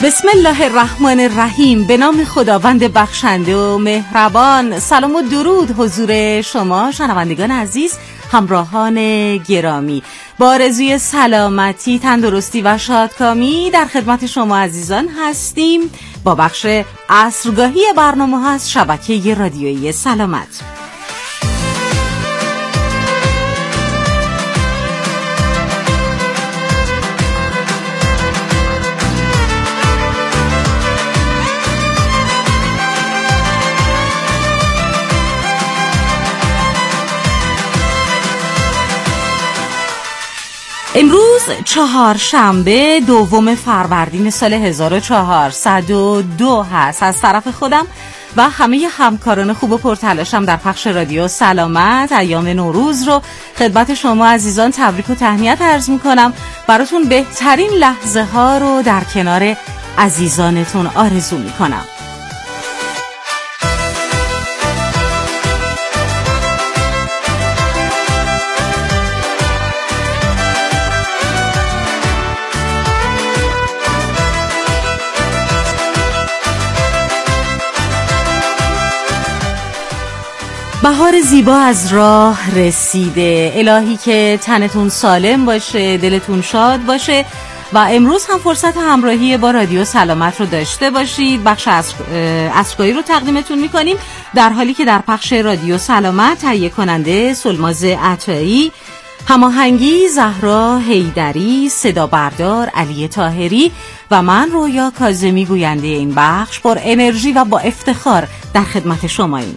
بسم الله الرحمن الرحیم. به نام خداوند بخشنده و مهربان. سلام و درود حضور شما شنوندگان عزیز، همراهان گرامی. با آرزوی سلامتی، تندرستی و شادکامی در خدمت شما عزیزان هستیم با بخش عصرگاهی برنامه ها از شبکه رادیویی سلامت. امروز چهارشنبه دوم فروردین سال 1402 هست. از طرف خودم و همه همکاران خوب و پرتلاشم در پخش رادیو سلامت ایام نوروز رو خدمت شما عزیزان تبریک و تهنیت عرض میکنم. براتون بهترین لحظه ها رو در کنار عزیزانتون آرزو میکنم. بهار زیبا از راه رسیده. الهی که تنتون سالم باشه، دلتون شاد باشه و امروز هم فرصت همراهی با رادیو سلامت رو داشته باشید. بخش عصرگاهی رو تقدیمتون میکنیم در حالی که در پخش رادیو سلامت تهیه کننده سلماز عطایی، هماهنگی زهرا حیدری، صدا بردار علی طاهری و من رویا کاظمی گوینده این بخش پر انرژی و با افتخار در خدمت شماییم.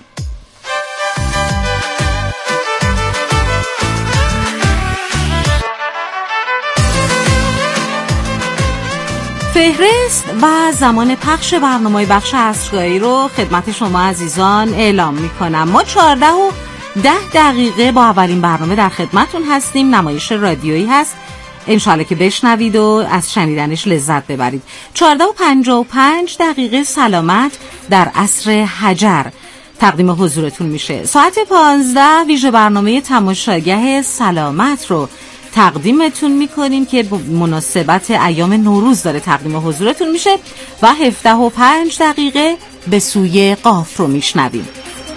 فهرست و زمان پخش برنامه بخش عصرگاهی رو خدمت شما عزیزان اعلام میکنم. ما 14:10 با اولین برنامه در خدمتون هستیم. نمایش رادیویی هست، انشالله که بشنوید و از شنیدنش لذت ببرید. 14:55 سلامت در عصر حجر تقدیم حضورتون میشه. ساعت 15 ویژه برنامه تماشاگاه سلامت رو تقدیمتون میکنیم که مناسبت ایام نوروز داره تقدیم حضورتون میشه و 17:05 به سوی قاف رو میشنویم.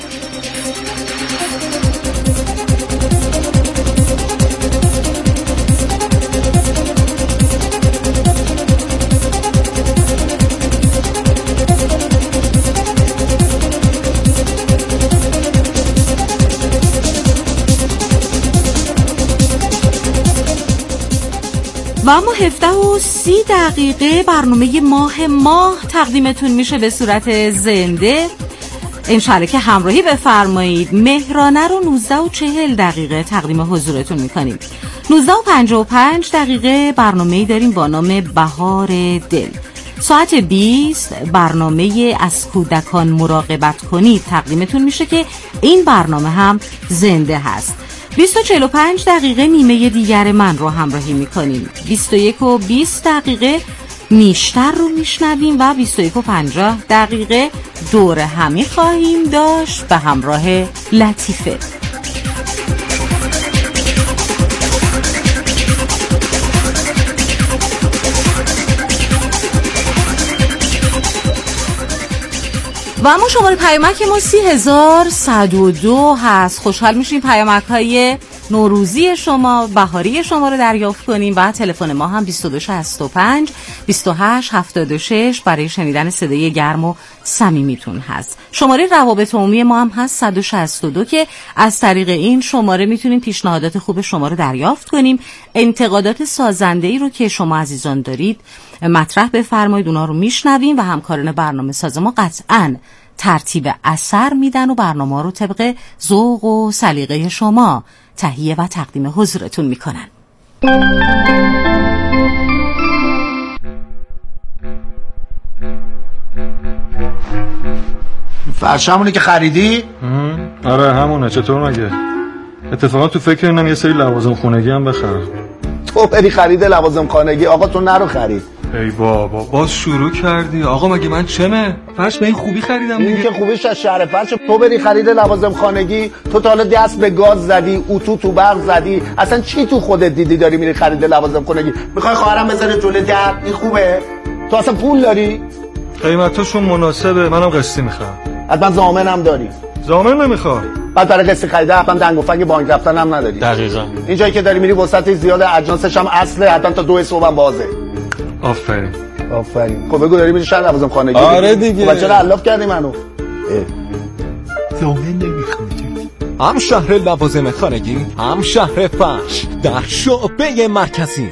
و اما 17:30 برنامه ماه تقدیمتون میشه به صورت زنده، انشالله که همراهی بفرمایید. مهرانه رو 19:40 تقدیم حضورتون میکنیم. 19:55 برنامه‌ای داریم با نام بهار دل. ساعت 20 برنامه از کودکان مراقبت کنید تقدیمتون میشه که این برنامه هم زنده هست. 20:45 نیمه دیگر من رو همراهی میکنیم. 21:20 نیشتر رو میشنویم و 21:50 دور همی خواهیم داشت به همراه لطیفه. و اما شماره پیامک ما 30,102 هست. خوشحال میشیم پیامک های نوروزی شما، بهاری شما رو دریافت کنیم و تلفن ما هم 2265 2876 برای شنیدن صدای گرم و صمیمیتون هست. شماره روابط عمومی ما هم هست 162 که از طریق این شماره میتونیم پیشنهادات خوب شما رو دریافت کنیم. انتقادات سازنده‌ای رو که شما عزیزان دارید مطرح بفرمایید، اونا رو میشنویم و همکاران برنامه ساز ما قطعاً ترتیب اثر میدن و برنامه رو طبق ذوق و سلیقه شما تهیه و تقدیم حضورتون میکنن. فرشمونی که خریدی؟ آره همونه. چطور مگه؟ اتفاقا تو فکر اینم یه سری لوازم خونگی هم بخرم. تو بری خرید لوازم خانگی؟ آقا تو نرو خرید. ای بابا باز شروع کردی. آقا مگه من چمه؟ فرش به این خوبی خریدم دیگه. این که خوبیش از شهر فرش. تو بری خرید لوازم خانگی، تو تا حالا دست به گاز زدی، اتو تو برق زدی، اصلا چی تو خودت دیدی داری میری خرید لوازم خانگی؟ میخوای خواهرم بذاره جلوی در؟ این خوبه؟ تو اصلا پول داری؟ قیمتاشون مناسبه، منم قسطی میخوام. حتما ضامنم داری؟ ضامن نمیخوام. بعد برای قسطی خریده حتما دنگ و فنگ بانک رفتن هم نداری. دقیقاً. این جایی که داری میری وسط زیاد اجناسش هم اصله، حتما تا 2 صبح هم بازه. آفرین. خب بگو داری میری شهر لوازم خانگی؟ آره دیگه. بچه را علاف کردی منو. ضامن نمیخوام. هم شهر لوازم خانگی، هم شهر فرش در شعبه مرکزی.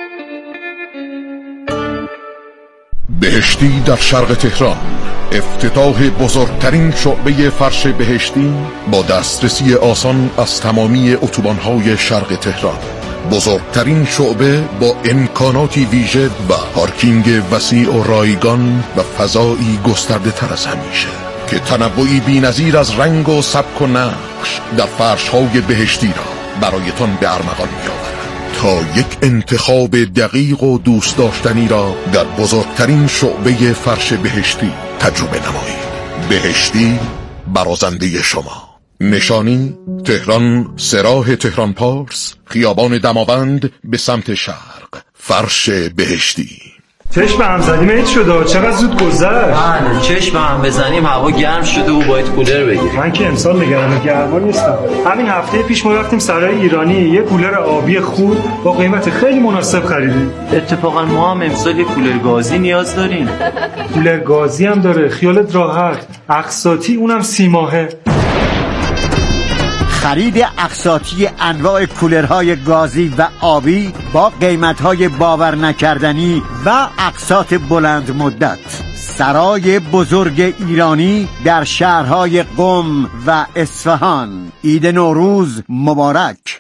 بهشتی در شرق تهران، افتتاح بزرگترین شعبه فرش بهشتی با دسترسی آسان از تمامی اتوبان‌های شرق تهران. بزرگترین شعبه با امکاناتی ویژه و پارکینگ وسیع و رایگان و فضایی گسترده تر از همیشه که تنوعی بی‌نظیر از رنگ و سبک و نقش در فرش‌های بهشتی را برایتان به ارمغان می‌آورد. تا یک انتخاب دقیق و دوست داشتنی را در بزرگترین شعبه فرش بهشتی تجربه نمایید. بهشتی برازنده شما. نشانی تهران، سراح تهران پارس، خیابان دماوند به سمت شرق. فرش بهشتی. چشم هم زدیم هیچ شده، چقدر زود گذشت. چشم هم بزنیم هوا گرم شده و باید کولر بگیر. من که امسال نگران گرما نیستم. همین هفته پیش ما رفتیم سرای ایرانی یه کولر آبی خوب با قیمت خیلی مناسب خریدیم. اتفاقا ما هم امسال یه کولر گازی نیاز داریم. کولر گازی هم داره، خیالت راحت. اقساطی، اونم 30 ماهه. خرید اقساطی انواع کولرهای گازی و آبی با قیمتهای باور نکردنی و اقساط بلند مدت. سرای بزرگ ایرانی در شهرهای قم و اصفهان. عید نوروز مبارک.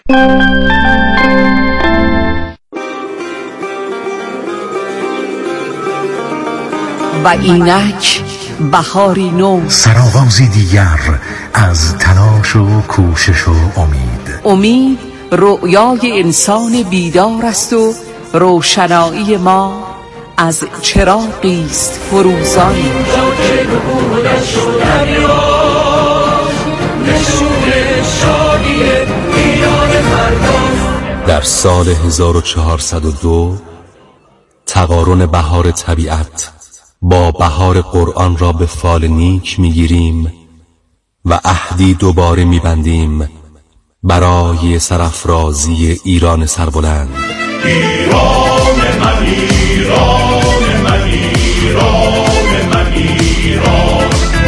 و اینک بهاری نو، سرآغازی دیگر از تلاش و کوشش و امید رؤیای انسان بیدار است و روشنایی ما از چراغی است فروزان. در سال 1402 تقارن بهار طبیعت با بهار قرآن را به فال نیک میگیریم و عهدی دوباره میبندیم برای سرافرازی ایران سربلند. ایران من، ایران من، ایران من، ایران،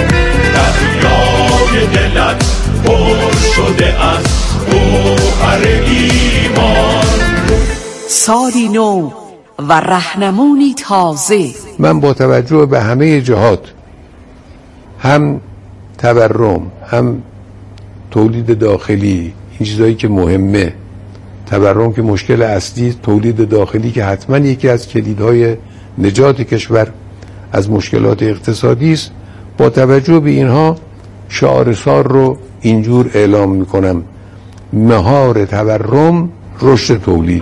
دریای دلت پر شده از گوهر ایمان. سالی نو و رهنمونی تازه. من با توجه به همه جهات، هم تورم، هم تولید داخلی، این چیزایی که مهمه، تورم که مشکل اصلی، تولید داخلی که حتما یکی از کلیدهای نجات کشور از مشکلات اقتصادی است، با توجه به اینها شعارسار رو اینجور اعلام میکنم: مهار تورم، رشد تولید.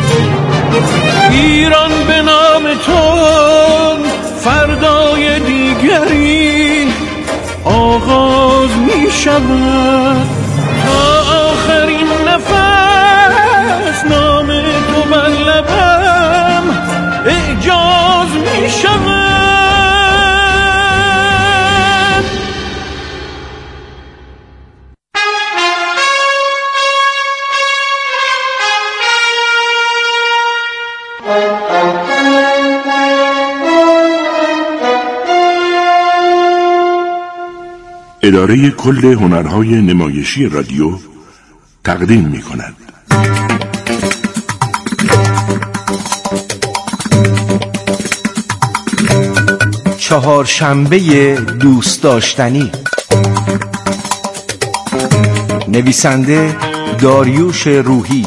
ایران به نام تو فردای دیگری آغاز می شود، تا آخرین نفس نام تو بر لبم اعجاز می شود. اداره کل هنرهای نمایشی رادیو تقدیم می کند. چهارشنبه دوست داشتنی. نویسنده داریوش روحی.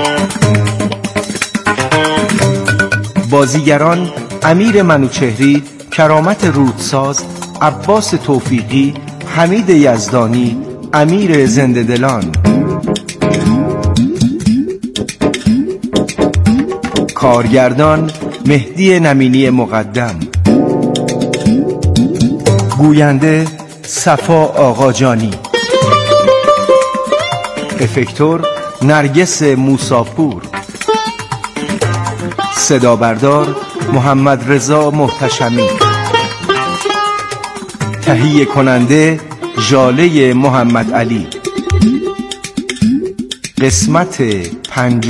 بازیگران: امیر منوچهری، کرامت رودساز، عباس توفیقی، حمید یزدانی، امیر زنده دلان. کارگردان: مهدی نمینی مقدم. گوینده: صفا آقاجانی. افکتور: نرگس موساپور. صدا بردار: محمد رضا محتشمی. تهیه کننده ژاله محمد علی. قسمت 5.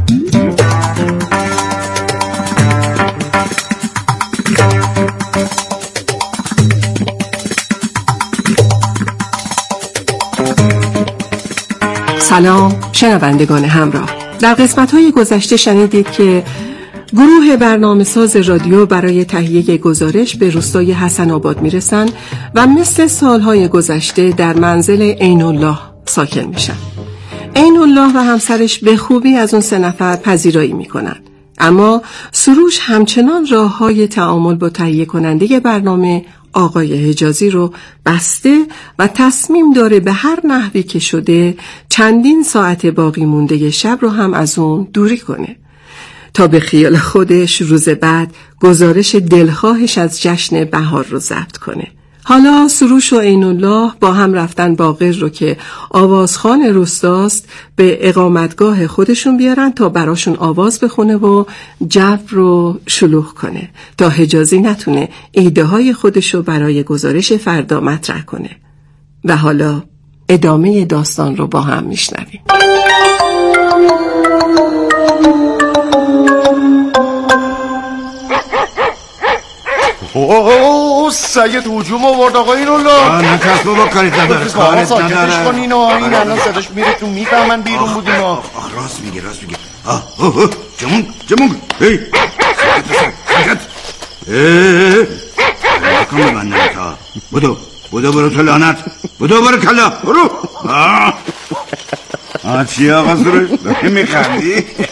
سلام شنوندگان همراه. در قسمت‌های گذشته شنیدید که گروه برنامه‌ساز رادیو برای تهیه گزارش به روستای حسن آباد میرسن و مثل سالهای گذشته در منزل عین الله ساکن میشن. عین الله و همسرش به خوبی از اون 3 نفر پذیرایی میکنن، اما سروش همچنان راه‌های تعامل با تهیه کننده برنامه آقای حجازی رو بسته و تصمیم داره به هر نحوی که شده چندین ساعت باقی مونده شب رو هم از اون دوری کنه تا به خیال خودش روز بعد گزارش دلخواهش از جشن بهار رو ضبط کنه. حالا سروش و عین الله با هم رفتن باقر رو که آوازخوان روستاست به اقامتگاه خودشون بیارن تا براشون آواز بخونه و جو رو شلوغ کنه تا حجازی نتونه ایده های خودش رو برای گزارش فردا مطرح کنه. و حالا ادامه داستان رو با هم میشنویم. اوه سید هجوم آورد آقا این الله. نه کس بابا کاریت نداره، کاریت نداره. کن اینو، این الان صداش میره تو میفهمن بیرون بودیم. راست میگه. جمون هی سکت کن ببندم تا بدو برو تو لعنت، بدو برو کلا برو. چی آقا سروش میخندی؟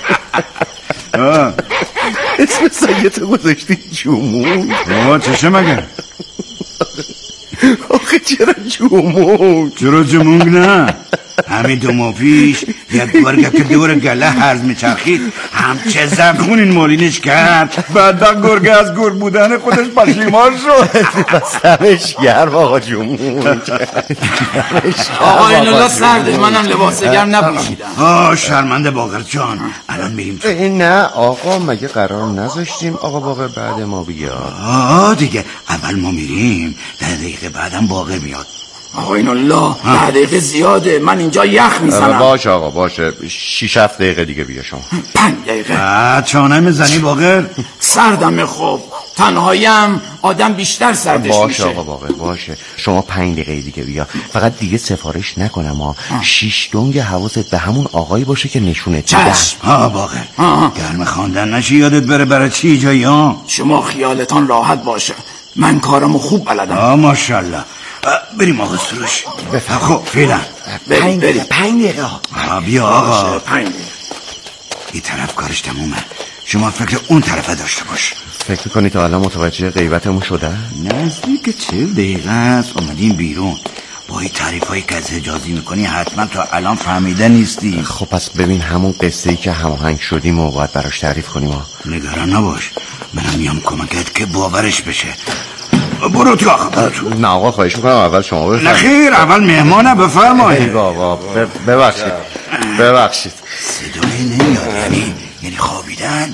اسم سیدو گذاشتی جمون؟ چشه مگه؟ آخه چرا جمون؟ چرا جمون نه؟ همین 2 ماه پیش یک گرگه که دور گله هرز میچرخید همچه زبخون این مالینش کرد، بعد گرگه از گرگ بودن خودش پشیمان شد. بس همش گرم آقا جمون. آقا این الله سرده، منم لباس گرم نپوشیدم. شرمنده باقر جان، الان میریم تو. نه آقا مگه قرار نذاشتیم آقا باقر بعد ما بیاد؟ دیگه اول ما میریم، 10 دقیقه بعدم باقر میاد. آقا این الله 10 دقیقه زیاده، من اینجا یخ میزنم. باشه آقا باشه، 6-7 دقیقه دیگه بیا شما. 5 دقیقه. چانه میزنی باقر؟ سردمه خوب، تنهاییم آدم بیشتر سردش باشه میشه. آقا باقر باشه، شما 5 دقیقه دیگه بیا. فقط دیگه سفارش نکنم 6 دنگ حواست به همون آقایی باشه که نشونت میدم. چشم. باقر گرم خواندن نشی یادت بره برای چی جایی ها؟ شما خیالتان راحت باشه، من کارمو خوب بلدم. ماشاءالله. بریم آقا سروش. خب فعلا 5 دقیقه. بیا آقا. 5 دقیقه. این طرف کارش تمومه، شما فکر اون طرف داشته باش. فکر کنی تا الان متوجه غیبتمون شده؟ نزدیک 40 دقیقه است اومدیم بیرون. با این تعریفایی که از حجازی میکنی حتما تا الان فهمیده نیستی. خب پس ببین همون قصه ای که هماهنگ شدیم و باید براش تعریف کنیم. نگران نباش، منم میام کمکت که باورش بشه. برو تو آقا. نه آقا خواهش میکنم اول شما بفرمایید. نه خیر، اول مهمانه بفرمایید. آقا ببخشید صدایی نمیاد. یعنی خوابیدن؟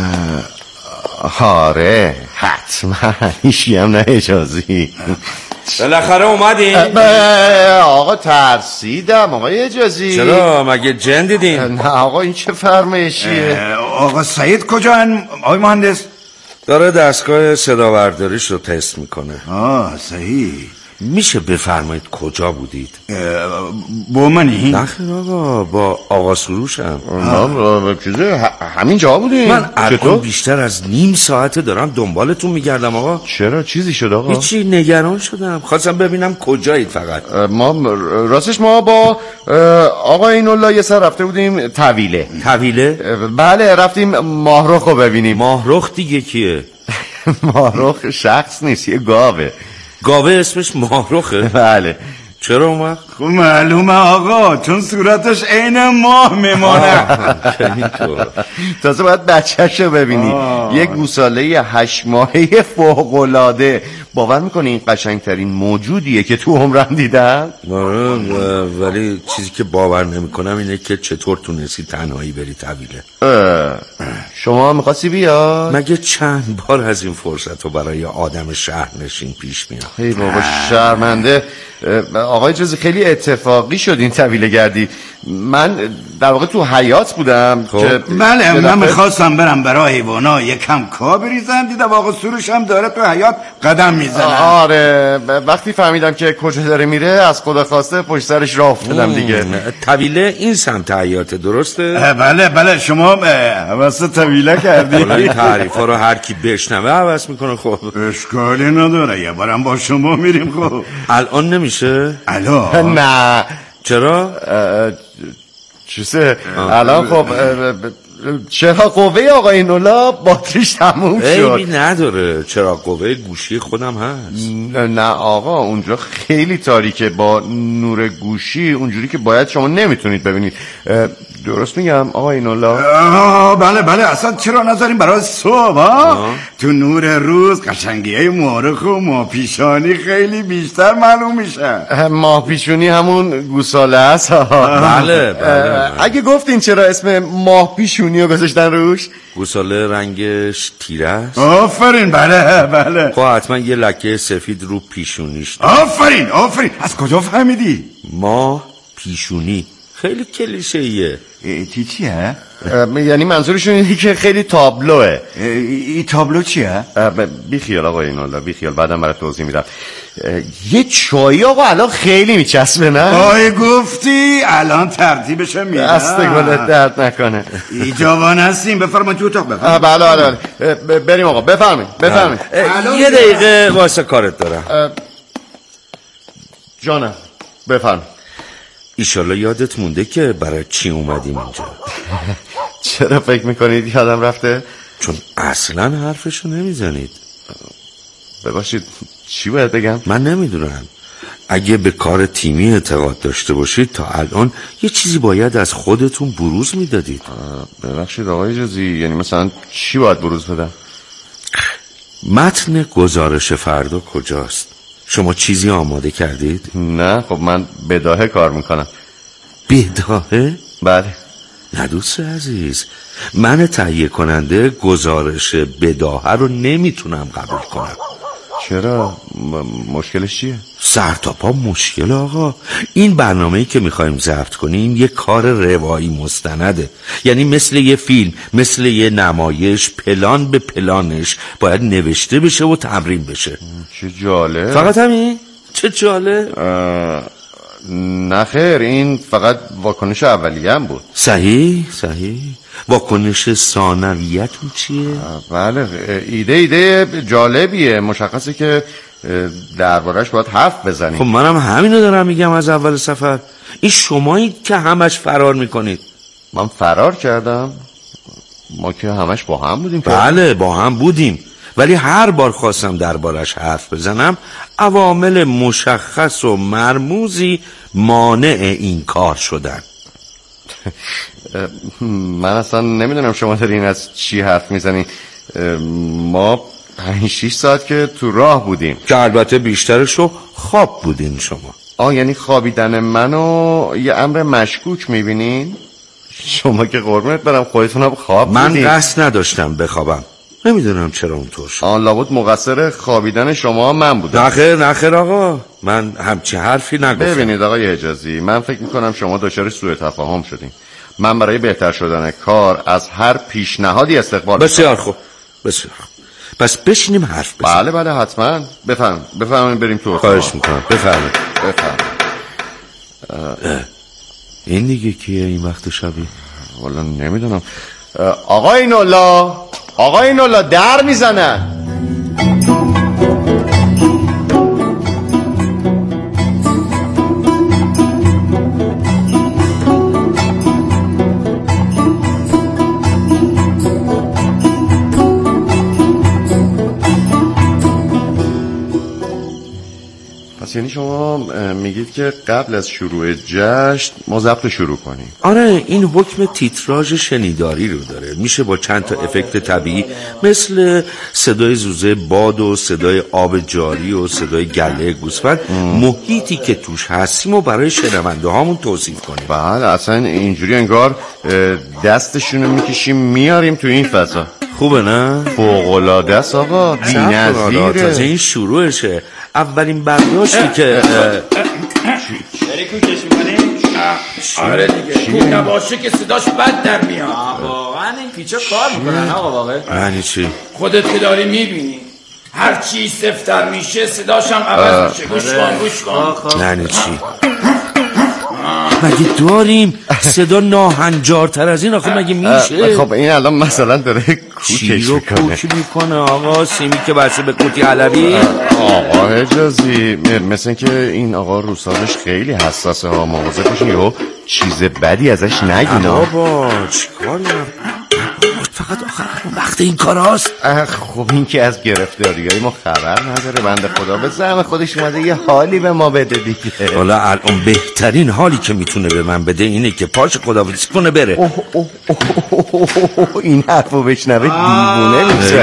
آره حتما، هیچی هم نه حجازی. بالاخره اومدین؟ آقا ترسیدم آقای حجازی. چرا مگه جن دیدین؟ نه آقا این چه فرمایشیه؟ آقا سعید کجا آقای مهندس؟ داره دستگاه صداورداریش رو تست میکنه. صحیح. میشه بفرمایید کجا بودید؟ با منی؟ نه خیر آقا، با آقا سروشم. همین جا بودیم. من الان بیشتر از نیم ساعته دارم دنبالتون میگردم آقا. چرا چیزی شد آقا؟ هیچی، نگران شدم، خواستم ببینم کجایید. فقط ما با آقا عین الله یه سر رفته بودیم طویله. بله رفتیم ماهرخ رو ببینیم. ماهرخ دیگه کیه؟ ماهرخ شخص نیست، یه گاوه. گاوه اسمش ماهرخه؟ بله. چرا اومد؟ خب معلومه آقا، چون صورتش عین ماه میمانه. تازه باید بچه‌شو ببینی، یک گوساله 8 ماهه فوق‌العاده. باور میکنی این قشنگترین موجودیه که تو عمرم دیدم؟ ولی چیزی که باور نمیکنم اینه که چطور تونستی تنهایی بری طویله. شما میخواستی بیاد؟ مگه چند بار از این فرصت رو برای آدم شهرنشین پیش میاد؟ ای بابا شرمنده. آقای جزی خیلی اتفاقی شد این طویله گردی. من در واقع تو حیات بودم که بله من میخواستم برم برای حیوانا یکم کاه بریزم، دیدم آقا سروش هم داره تو حیات قدم میزنه. آره وقتی فهمیدم که کجا داره میره از خدا خواسته پشت سرش راه افتادم دیگه. طویله این سمت حیات درسته؟ بله شما حوض طویله کردی. این تعریفا رو هر کی بشنوه حوض میکنه. خب اشکالی نداره یه بارم با شما میریم. خب الان نمیشه؟ الان نه. چرا؟ چیزه الان خب چرا قوه آقای نولا باتریش تموم شد. عیبی نداره، چرا قوه گوشی خودم هست. نه آقا اونجا خیلی تاریکه، با نور گوشی اونجوری که باید شما نمیتونید ببینید. درست میگم آقای نولا؟ بله اصلا چرا نذاریم برای صبح تو نور روز قشنگی های مورخ و ماهپیشانی خیلی بیشتر معلوم میشه. ماهپیشونی همون گوساله است. بله. اگه گفتین چرا اسم ماهپیشونی رو گذاشتن روش؟ گوساله رنگش تیره است. آفرین بله. خب حتما یه لکه سفید رو پیشونیش. آفرین از کجا فهمیدی؟ ماه پیشونی خیلی کلیشه‌ایه. چیه؟ یعنی منظورشون اینه که خیلی تابلوه. این تابلو چیه؟ بی خیال آقا اینالا بی خیال، بعدم برای توضیح میدم. یه چایی آقا الان خیلی میچسبه نه؟ گفتی الان ترتیبش میدم. دست گلت درد نکنه. ایجابان هستیم، بفرمایید تو اتاق. بله بریم آقا. بفرمایید یه دقیقه واسه کارت دارم. جانم بفرمایید. ایشالله یادت مونده که برای چی اومدیم اینجا. چرا فکر میکنید یادم رفته؟ چون اصلا حرفشو نمیزنید. ببخشید چی باید بگم؟ من نمیدونم. اگه به کار تیمی اعتقاد داشته باشید تا الان یه چیزی باید از خودتون بروز میدادید. ببخشید آقای جزی، یعنی مثلا چی باید بروز بدم؟ متن گزارش فردا کجاست؟ شما چیزی آماده کردید؟ نه خب من بداهه کار میکنم. بداهه؟ بله. نه دوست عزیز، من تهیه کننده گزارش بداهه رو نمیتونم قبول کنم. چرا؟ مشکلش چیه؟ سر تا پا مشکل آقا. این برنامه‌ای که میخوایم ضبط کنیم یه کار روایی مستنده، یعنی مثل یه فیلم، مثل یه نمایش، پلان به پلانش باید نوشته بشه و تمرین بشه. چه جالب. فقط همین؟ چه جالب. نه خیر، این فقط واکنش اولیه هم بود. صحیح. واکنش ثانویتون چیه؟ بله ایده جالبیه، مشخصه که دربارش باید حرف بزنیم. خب منم همینو دارم میگم از اول سفر. این شمایید که همش فرار میکنید. من فرار کردم؟ ما که همش با هم بودیم. بله با هم بودیم، ولی هر بار خواستم دربارش حرف بزنم عوامل مشخص و مرموزی مانع این کار شدن. من اصلا نمیدونم شما دارین از چی حرف میزنین. ما 5-6 ساعت که تو راه بودیم، که البته بیشترشو خواب بودین شما. یعنی خوابیدن منو یه امر مشکوک میبینین؟ شما که قربونت برم خودتونم خواب بودین. من قصد نداشتم بخوابم، نمیدونم چرا اونطور شد. لابد مقصر خوابیدن شما من بودم. نخیر آقا، من همچی حرفی نگفتم. ببینید آقای حجازی، من فکر میکنم شما دچار سوء تفاهم شدین. من برای بهتر شدن کار از هر پیشنهادی استقبال بسیار خوب. پس بشینیم حرف بزنیم. بله حتما. بفرمایید بریم تو اتاق. خواهش میکنم. بفرمایید. این دیگه کیه این وقت شبی؟ والا نمیدونم. آقای نولا در میزنن. پس یعنی شما میگید که قبل از شروع جشن ما ضبط شروع کنیم؟ آره، این حکم تیتراژ شنیداری رو داره. میشه با چند تا افکت طبیعی مثل صدای زوزه باد و صدای آب جاری و صدای گله گوسفند محیطی که توش هستیم و برای شنونده هامون توصیف کنیم. بله، اصلا اینجوری انگار دستشونو میکشیم میاریم تو این فضا. خوبه نه؟ فوق‌العاده است آقا، بی‌نظیره. تازه این شروعشه. اولین برداشتی که داری کوکش میکنی؟ آره دیگه، کوک نباشه که صداش بد در میاد. واقعا این پیچا کار میکنن آقا واقعا. یعنی چی؟ خودت که داری میبینی هر چی سفتر میشه صداش هم عوض میشه. گوش کن. یعنی چی؟ مگه داریم صدا ناهنجارتر از این؟ آخه مگه میشه؟ خب این الان مثلا داره کوکش میکنه آقا سیمی که بسه به قوطی علوی. آقا حجازی مثل این که این آقا روسالش خیلی حساسه ها، مواظب باشین یهو چیز بدی ازش نگین. بابا چیکار فقط آخر وقت این کار هاست. خب این که از گرفتاریای ما خبر نداره بنده خدا، به زعم خودش اومده یه حالی به ما بده دیگه. حالا الان بهترین حالی که میتونه به من بده اینه که پاش خداحافظی کنه بره. این حرفو بشنوه دیوونه میشه.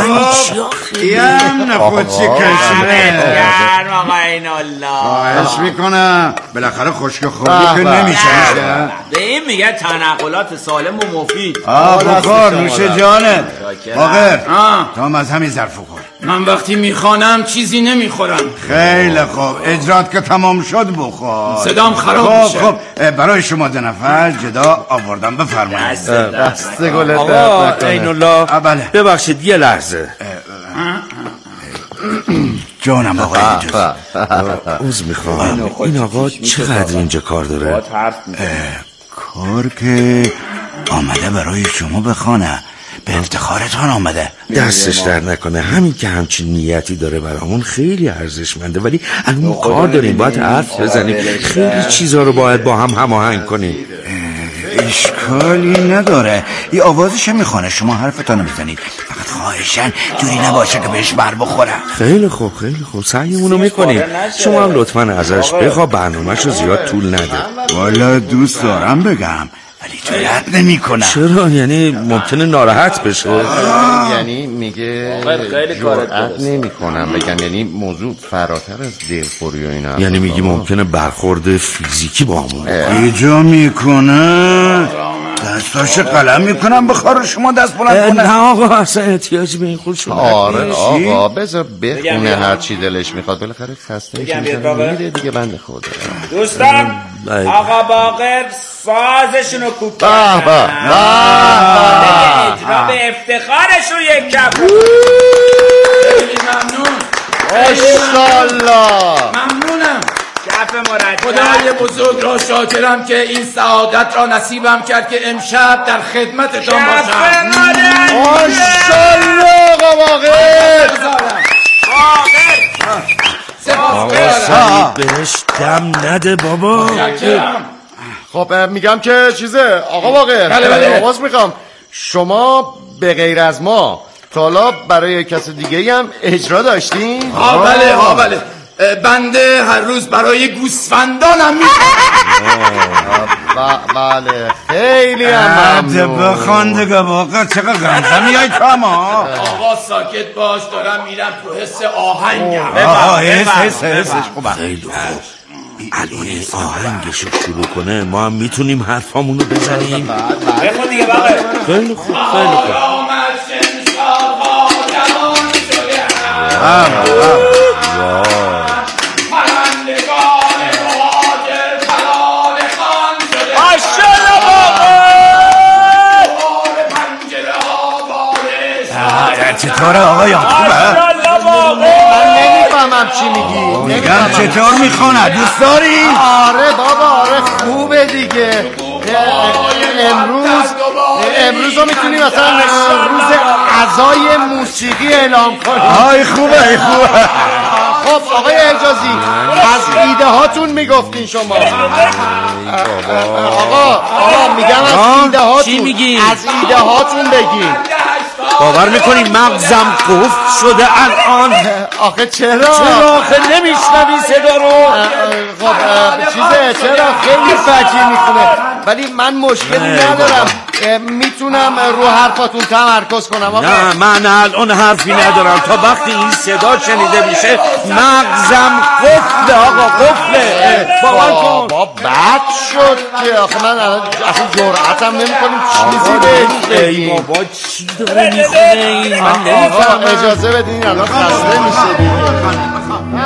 یم نخوچی کشمه گرم آقا این الله خواهش میکنم، بالاخره خشک خوری که نمیشه. به این میگه تنقلات سالم و مفید. بخور نوش جانت. باقر تو هم از همین ظرف خور. من وقتی میخوانم چیزی نمیخورم. خیلی خوب، اجرات که تمام شد بخور. صدام خراب میشه. خب برای شما 2 نفر جدا آوردم، بفرمایید. دست گلت آقا عین الله بله. ببخشید یه لحظه. جانم آقای عذر میخوام، این آقا چقدر اینجا کار داره؟ کار که آمده برای شما بخوانه، به افتخارتان آمده. دستش در نکنه، همین که همچین نیتی داره برامون خیلی ارزشمنده، ولی الان کار داریم، باید حرف بزنیم، خیلی چیزا رو باید با هم هماهنگ کنیم. اشکالی نداره، یه آوازش هم میخوانه، شما حرفتانو بزنید، فقط خواهشن جوری نباشه که بهش بر بخوره. خیلی خوب سعیمونو میکنیم. شما هم لطفاً ازش بخوا برنامه‌شو زیاد طول نده. والا دوست دارم بگم ولی جرأت نمیکنم. چرا؟ یعنی ممکنه ناراحت بشه؟ یعنی میگه جرأت نمیکنم بگم، یعنی موضوع فراتر از دلخوری و اینا. یعنی میگی ممکنه برخورد فیزیکی با همون ایجا میکنه، دستاش قلم میکنم بخوار شما دست بلند کنه. نه آقا اصلا احتیاجی به این خود شما. آره آقا بذار بخونه هر چی دلش میخواد، بالاخره خسته میشه میره دیگه بنده خدا. دوستان آقا باقر سازشونو کوک کنن، اجرا به افتخارشون یک کف. خیلی ممنون. ماشاءالله. ممنونم. کف مرتب. خدای بزرگ را شاکرم که این سعادت را نصیبم کرد که امشب در خدمتتان باشم. ماشاءالله آقا باقر. آقا سعید بهش دم نده بابا. خب میگم که چیزه آقا باقر، بله. آواز میخوام، شما به غیر از ما تا برای کس دیگه هم اجرا داشتین؟ بله. بنده هر روز برای گوسفندانم بله خیلی هم ممنون. بخوان دیگه واقعا چقدر گمزه میای کما. آقا ساکت باش، دارم میرم تو حس آهنگم. حسش خوبه. خیلی خوب. الان این آهنگشو شروع کنه ما هم میتونیم حرفامونو بزنیم. بخون دیگه باقر. خیلی خوب. چطوره آقایان خوبه؟ من نمیفهمم چی میگی. میگم چطور میخونه دوست داری؟ آره بابا آره خوبه دیگه. امروز رو میتونی مثلا روز عزای موسیقی اعلام کنی. آی خوبه. خب آقای اجازی از ایده هاتون میگفتین شما. آقا میگم از ایده هاتون. چی میگی؟ از ایده هاتون بگین. باور میکنی مغزم قفل شده الان؟ آخه چرا؟ چرا آخه نمیشنوی صدا رو؟ خب چیزه چرا خیلی فجی میخونه، ولی من مشکلی ندارم، میتونم رو حرفاتون تمرکز کنم آقا. نه من الان حرفی ندارم، تا وقتی این صدا شنیده میشه مغزم قفله آقا، قفله. باور کن. بابا بد شد که آخه من اصلا جرأتم نمیکنیم چیزی بگیم. بابا چی داره میخونه این؟ من نمیفهمم. اجازه بدین الان خسته میشه دیگه.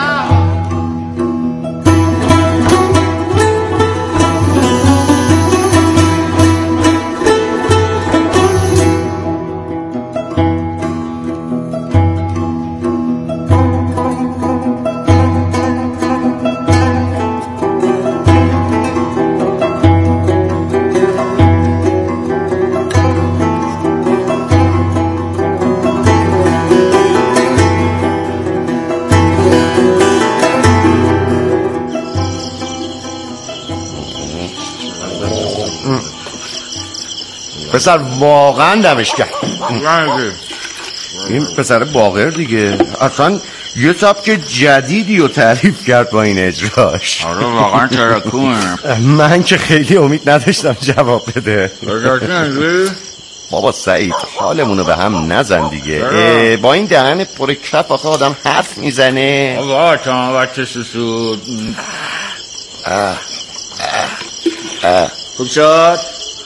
پسر واقعا دمش کرد. این پسر باقر دیگه اصلا یه سبک جدیدی رو تعریف کرد با این اجراش. آره واقعا ترکونه. من که خیلی امید نداشتم جواب بده. بابا سعید حالمونو به هم نزن دیگه. با این دهن پر کف آخه آدم حرف میزنه. بابا تا وقت سسود خوب شد؟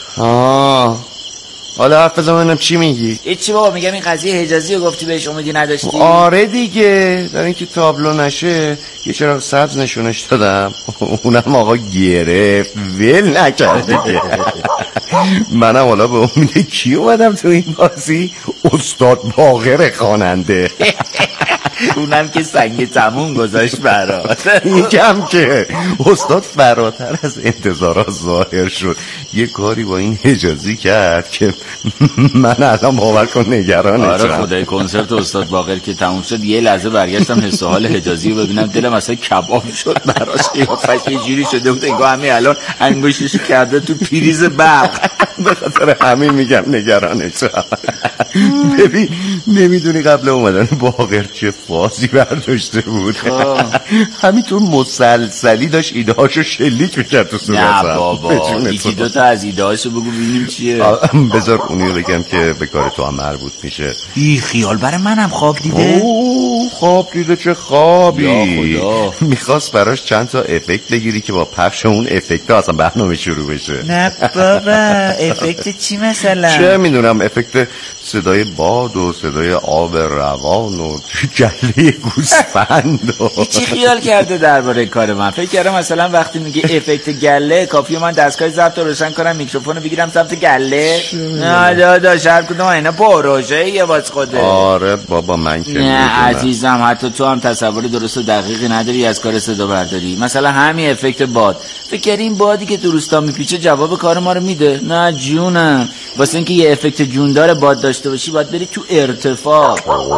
حالا حرف بزن ببینم چی میگی؟ هیچی بابا، میگم این قضیه حجازی رو گفتی بهش امیدی نداشتی؟ آره دیگه، در اینکه تابلو نشه یه چراغ سبز نشونش دادم، اونم آقا گرفت ول نکرد دیگه. منم حالا به امید کی اومدم تو این بازی؟ استاد باقر خواننده. اونم که سنگ تموم گذاشت برات. میگم که استاد فراتر از انتظارات ظاهر شد، یه کاری با این حجازی کرد که من الان باور کن نگرانشم. آره خدای کنسرت استاد باقر که تموم شد یه لحظه برگشتم حس و حال حجازی رو ببینم، دلم اصلا کباب شد براش. قیافش یه جوری شده بود انگار همین الان انگشتش کرده تو پریز برق. به خاطر همین میگم نگرانشم. ببین نمیدونی قبل اومدن باقر چه فازی برداشته بود. همینطور مسلسلی داشت ایدهاشو شلیک میکرد تو صورتم. نه بابا یکی دوتا از ایدهاشو بگو ببینیم چیه. بذار اونیو بگم که به کار تو هم مربوط میشه. بی خیال برای منم خواب دیده. خواب دیده چه خوابی. میخواست براش چند تا افکت بگیری که با پخش اون افکت ها اصلا برنامه شروع بشه. نه بابا افکت چی مثلا؟ چه میدونم، افکت صدای باد و صدای آب روان و گله گوسفند. چی خیال کرده درباره کار من؟ فکر کردم مثلا وقتی میگه افکت گله کافیه من دستگاه ضبط رو روشن کنم میکروفون رو بگیرم سمت گله. نه داداش هر کدوم اینا پروژه یه واس خوده. آره بابا من که نه عزیزم حتی تو هم تصور درست و دقیقی نداری از کار صدا برداری. مثلا همین افکت باد، فکر کردی این بادی که تو روستا میپیچه جواب کار ما رو میده؟ نه جونم، واسه اینکه یه افکت جوندار باد داشته باشی باید بری تو ارتفاع.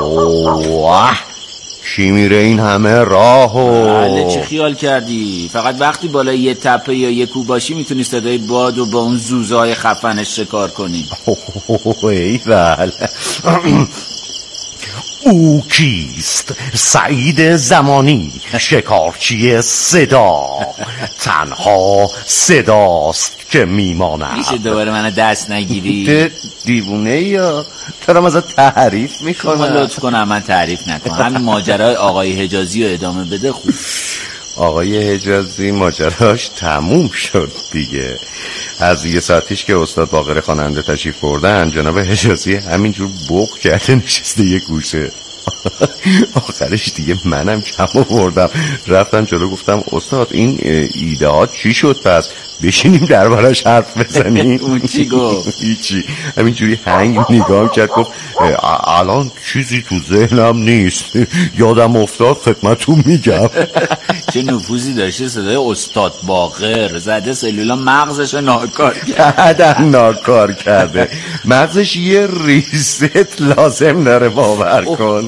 کی میره این همه راهو؟ بله چه خیال کردی؟ فقط وقتی بالای یه تپه یا یه کوه باشی میتونی صدای باد و با اون زوزهای خفنش شکار کنی. ایول. او کیست؟ سعید زمانی، شکارچی صدا. تنها صداست که میماند. میشه دوباره منو دست نگیری؟ دیوونه یا دارم ازت تعریف میکنم. لطف کنم من تعریف نکنم. همین ماجرای آقای حجازی رو ادامه بده. خوب آقای حجازی ماجراش تموم شد دیگه. از یه ساعتیش که استاد باقر خواننده تشریف بردن جناب حجازی همینجور بوق کرده نشسته یه گوشه. آخرش دیگه منم کم آوردم رفتم جلو گفتم استاد این ایدهات چی شد پس بشینیم دربارش حرف بزنیم. اون چی گفت؟ هیچی، همینجوری هنگ نگام کرد گفت الان چیزی تو ذهنم نیست، یادم افتاد خدمتتون میگم. چه نفوذی داشته صدای استاد باقر. زده سلولا مغزش ناکار کرده. ناکار کرده مغزش یه ریست لازم داره باور کن.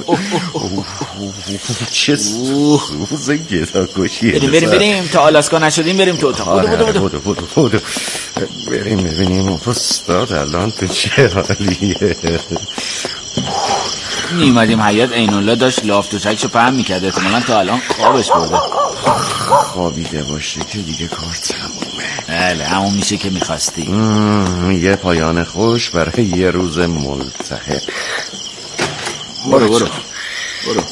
چه سوز گداگوشیه. بریم تا آلاسکا نشدیم بریم تو اتاق. بودو بریم ببینیم استاد الان تو چه حالیه. نیومدیم حیات عین الله داشت لاف توشکشو پهن میکرد، احتمالاً تا الان خوابش برده. خوابیده باشه که دیگه کار تمومه. بله همون میشه که میخواستی. یه پایان خوش برای یه روز ملتهب. برو